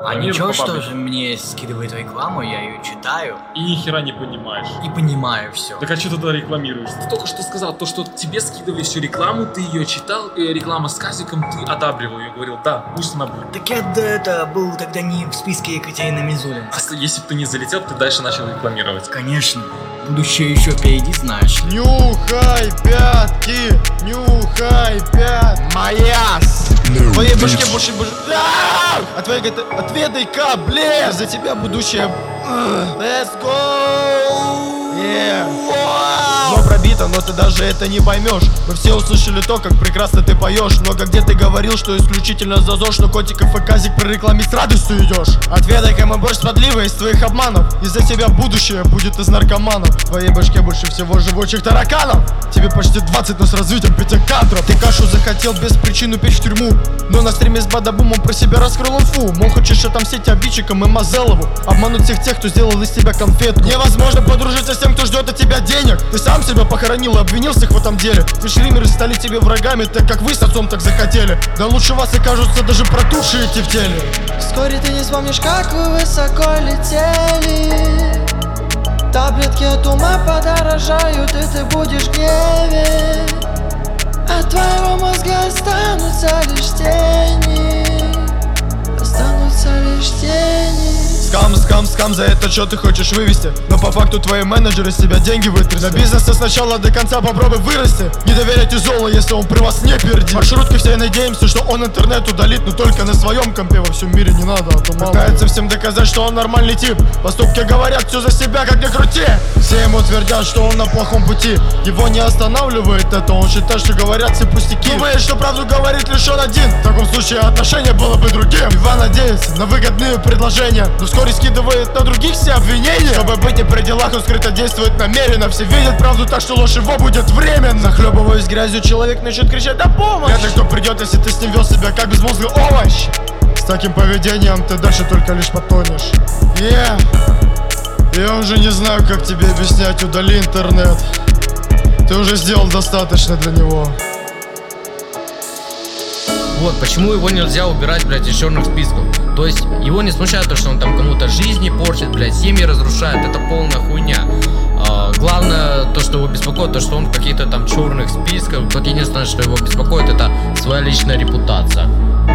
А ничего, что же мне скидывает рекламу, я ее читаю. И ни хера не понимаешь. И понимаю все. Так а что ты тогда рекламируешь? Ты только что сказал, то, что тебе скидывали всю рекламу, ты ее читал, реклама с Казиком, ты одабривал ее, говорил, да, пусть она будет. Так я это был тогда не в списке Екатерины Мизулин. А если бы ты не залетел, ты дальше начал рекламировать. Конечно. Будущее еще впереди, знаешь. Нюхай пятки, нюхай пятки. Маяс. В твоей башке больше отведай-ка, блин. За тебя будущее. Let's go. Yeah. Но пробито, но ты даже это не поймешь. Мы все услышали то, как прекрасно ты поешь. Много где ты говорил, что исключительно за ЗОЖ, но котиков и казик прорекламить с радостью идешь. Отведай-ка мы борщ с подливой из твоих обманов. Из-за тебя будущее будет из наркоманов. В твоей башке больше всего живучих тараканов. Тебе почти 20, но с развитием пятикантроп. Ты кашу захотел без причины печь в тюрьму, но на стриме с Бадабумом про себя раскрыл инфу. Мол, хочешь отомстить обидчикам и Мазелову, обмануть всех тех, кто сделал из тебя конфетку. Невозможно подружиться с тем, кто ждет от тебя денег. Ты сам себя похоронил и обвинил всех в этом деле. Вы стримеры стали тебе врагами, так как вы с отцом так захотели. Да лучше вас окажутся даже протухшие эти в теле. Вскоре ты не вспомнишь, как вы высоко летели. Таблетки от ума подорожают, и ты будешь в гневе. От твоего мозга останутся лишь тени. Останутся лишь тени. Скам, за это что ты хочешь вывести? Но по факту твои менеджеры с тебя деньги вытрясли. На бизнеса сначала до конца попробуй вырасти. Не доверяйте Золу, если он при вас не пердит. Маршрутки все надеемся, что он интернет удалит, но только на своем компе, во всем мире не надо, а то мало. Пытается всем доказать, что он нормальный тип. Поступки говорят все за себя, как ни крути. Все ему твердят, что он на плохом пути. Его не останавливает это, он считает, что говорят все пустяки. Думает, что правду говорит лишь он один. В таком случае отношение было бы другим. Иван надеется на выгодные предложения, но вскоре скидывает на других все обвинения. Чтобы быть не при делах, он скрыто действует намеренно. Все видят правду так, что ложь его будет временно. Захлебываясь грязью, человек начнет кричать «да помощь!» Вряд ли кто придет, если ты с ним вел себя как безмозглый овощ. С таким поведением ты дальше только лишь потонешь. Я уже не знаю, как тебе объяснять, удали интернет. Ты уже сделал достаточно для него. Вот, почему его нельзя убирать, блядь, из черных списков. То есть, его не смущает то, что он там кому-то жизни портит, блядь, семьи разрушает, это полная хуйня. Главное, то, что его беспокоит, то, что он в каких-то там черных списках. Вот единственное, что его беспокоит, это своя личная репутация.